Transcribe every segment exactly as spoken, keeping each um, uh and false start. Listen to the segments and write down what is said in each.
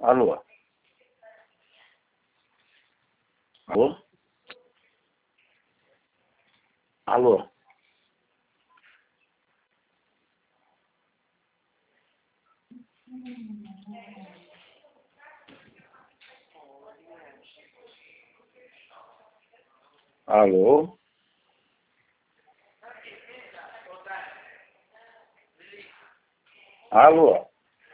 Alô? Alô? Alô? Alô? Alô?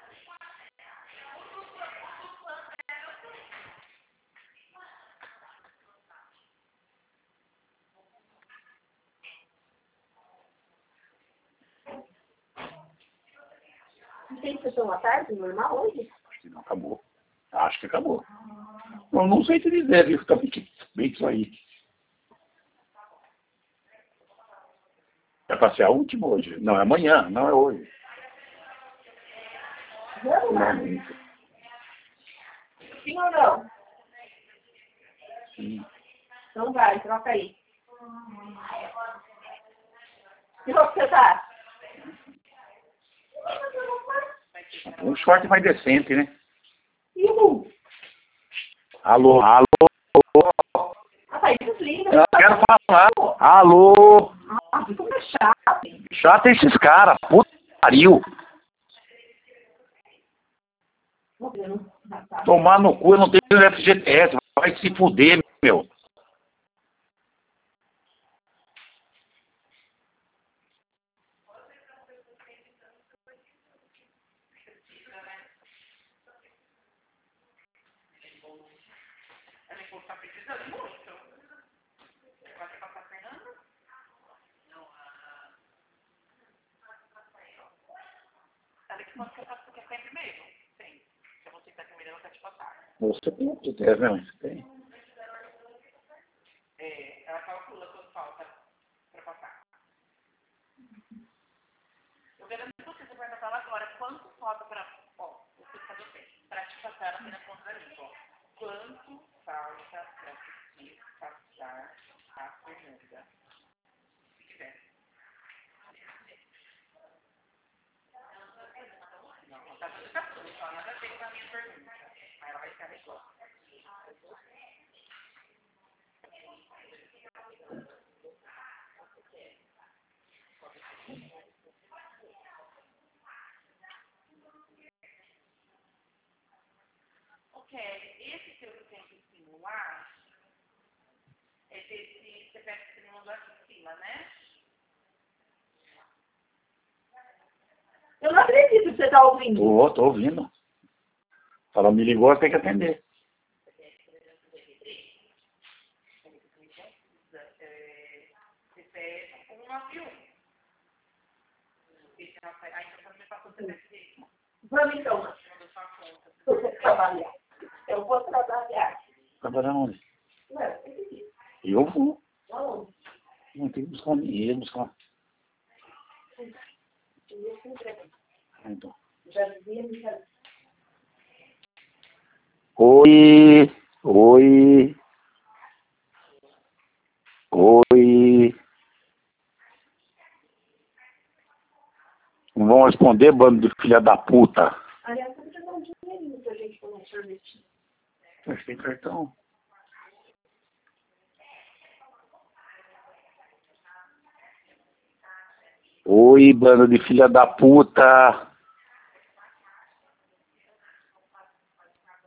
Não tem sessão à tarde, normal hoje? Acho que não acabou. Acho que acabou. Eu não sei te dizer, viu? Tá bem, bem isso aí. É pra ser a última hoje. Não, é amanhã, não é hoje. Vamos lá. Não, Sim ou não? sim. Então vai, troca aí. Que roupa você tá? Um short mais decente, né? E o Alô? Alô? Rapaz, desliga. Eu quero falar. Alô? Ah, fica chato. Chato é esses caras. Puta que pariu. Tomar no cu, eu não tenho F G T S. Vai se fuder, meu. Você tem F G T S, né, mãe? Você tem. Ela calcula quanto falta para passar. Eu garanto que você vai falar agora quanto falta para. Ó, você está do tempo. Para te passar ela tem na ponta da língua. Quanto falta para te passar a Fernanda? Se quiser. Não, não está dando captura, só nada a ver com a minha pergunta. Aí ela vai ficar igual. Ok, esse que eu tenho que simular é desse, você pega esse mundo aqui em cima, né? Eu não acredito que você está ouvindo. Tô, tô ouvindo. Ela me ligou, tem que atender. Você pega um avião. Vamos então. Eu vou trabalhar. Eu vou trabalhar. Trabalhar onde? Ué, o que que diz? Eu vou. Aonde? Não tem que buscar dinheiro, buscar. Eu fui entregar. Ah, então. Já dizia, me já. Oi. Oi. Oi. Não vão responder, bando de filha da puta. Aliás, você já dá um dinheirinho pra gente tomar um sorvete. Mas tem cartão. Oi, bando de filha da puta.